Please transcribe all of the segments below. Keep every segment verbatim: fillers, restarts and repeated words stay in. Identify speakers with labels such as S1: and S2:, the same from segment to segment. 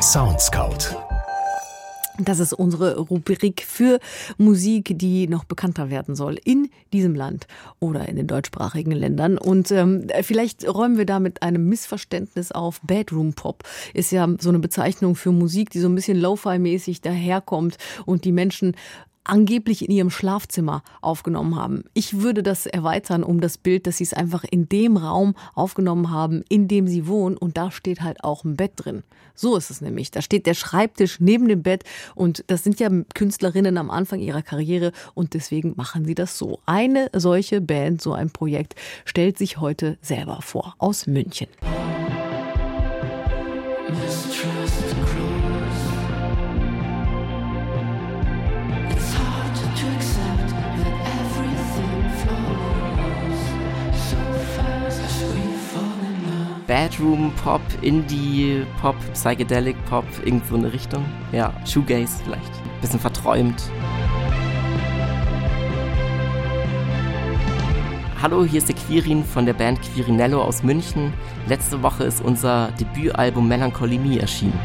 S1: Soundscout.
S2: Das ist unsere Rubrik für Musik, die noch bekannter werden soll in diesem Land oder in den deutschsprachigen Ländern. Und ähm, vielleicht räumen wir da mit einem Missverständnis auf. Bedroom Pop ist ja so eine Bezeichnung für Musik, die so ein bisschen Lo-Fi-mäßig daherkommt und die Menschen angeblich in ihrem Schlafzimmer aufgenommen haben. Ich würde das erweitern um das Bild, dass sie es einfach in dem Raum aufgenommen haben, in dem sie wohnen, und da steht halt auch ein Bett drin. So ist es nämlich. Da steht der Schreibtisch neben dem Bett und das sind ja Künstlerinnen am Anfang ihrer Karriere und deswegen machen sie das so. Eine solche Band, so ein Projekt stellt sich heute selber vor, aus München.
S3: Bedroom Pop, Indie Pop, Psychedelic Pop, irgend so eine Richtung. Ja, Shoegaze vielleicht. Bisschen verträumt. Hallo, hier ist der Quirin von der Band Quirinello aus München. Letzte Woche ist unser Debütalbum Melancholie Me erschienen.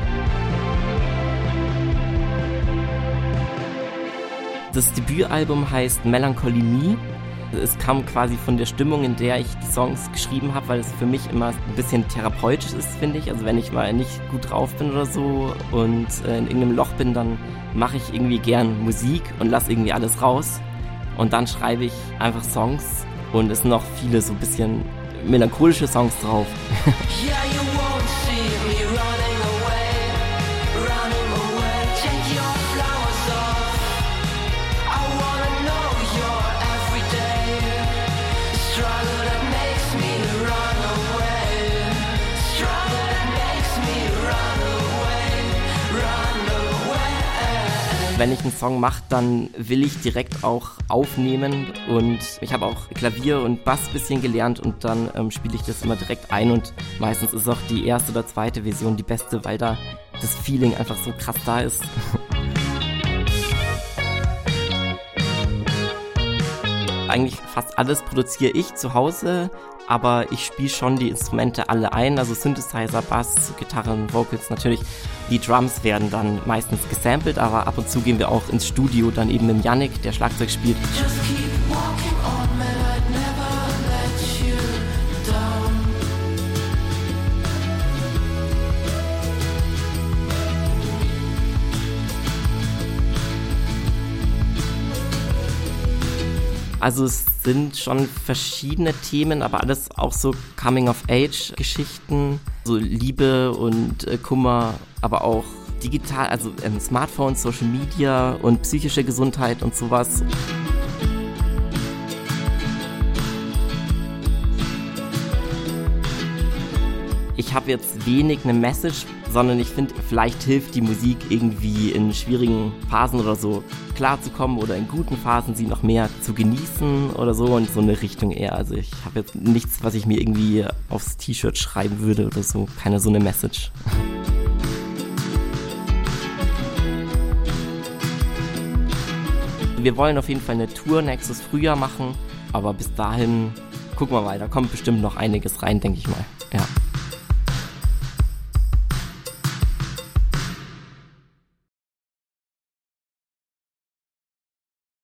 S3: Das Debütalbum heißt Melancholie Me. Es kam quasi von der Stimmung, in der ich die Songs geschrieben habe, weil es für mich immer ein bisschen therapeutisch ist, finde ich. Also wenn ich mal nicht gut drauf bin oder so und äh, in irgendeinem Loch bin, dann mache ich irgendwie gern Musik und lasse irgendwie alles raus. Und dann schreibe ich einfach Songs und es sind noch viele so ein bisschen melancholische Songs drauf. Wenn ich einen Song mache, dann will ich direkt auch aufnehmen und ich habe auch Klavier und Bass ein bisschen gelernt und dann ähm, spiele ich das immer direkt ein und meistens ist auch die erste oder zweite Version die beste, weil da das Feeling einfach so krass da ist. Eigentlich fast alles produziere ich zu Hause, aber ich spiele schon die Instrumente alle ein, also Synthesizer, Bass, Gitarren, Vocals natürlich. Die Drums werden dann meistens gesampelt, aber ab und zu gehen wir auch ins Studio, dann eben mit Yannick, der Schlagzeug spielt. Also es sind schon verschiedene Themen, aber alles auch so Coming-of-Age-Geschichten, so Liebe und äh, Kummer, aber auch digital, also ähm, Smartphones, Social Media und psychische Gesundheit und sowas. Ich habe jetzt wenig eine Message, sondern ich finde, vielleicht hilft die Musik irgendwie in schwierigen Phasen oder so klarzukommen oder in guten Phasen sie noch mehr zu genießen oder so und so eine Richtung eher. Also ich habe jetzt nichts, was ich mir irgendwie aufs T-Shirt schreiben würde oder so, keine so eine Message. Wir wollen auf jeden Fall eine Tour nächstes Frühjahr machen, aber bis dahin gucken wir mal, da kommt bestimmt noch einiges rein, denke ich mal.